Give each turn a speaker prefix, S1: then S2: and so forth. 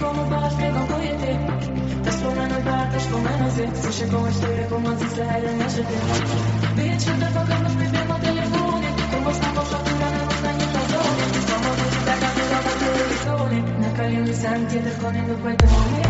S1: como balas pegam com ET. Tá suonando il bar, tá comendo se. Se chegou a história como antes da era na GT. Bitch, eu tô tocando os bebês no telefone. Como stanno fatturando non sta in ragione. Stiamo tutti da casa da televisore. Na carinha mi senti, interconendo quei demoni.